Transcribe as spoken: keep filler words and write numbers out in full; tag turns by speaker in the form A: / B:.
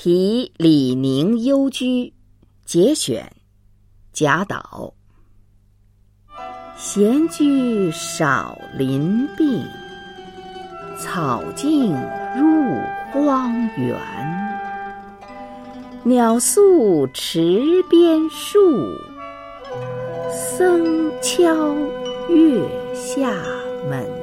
A: 题李宁幽居节选贾岛。闲居少林病，草径入荒原。鸟宿池边树，僧敲月下门。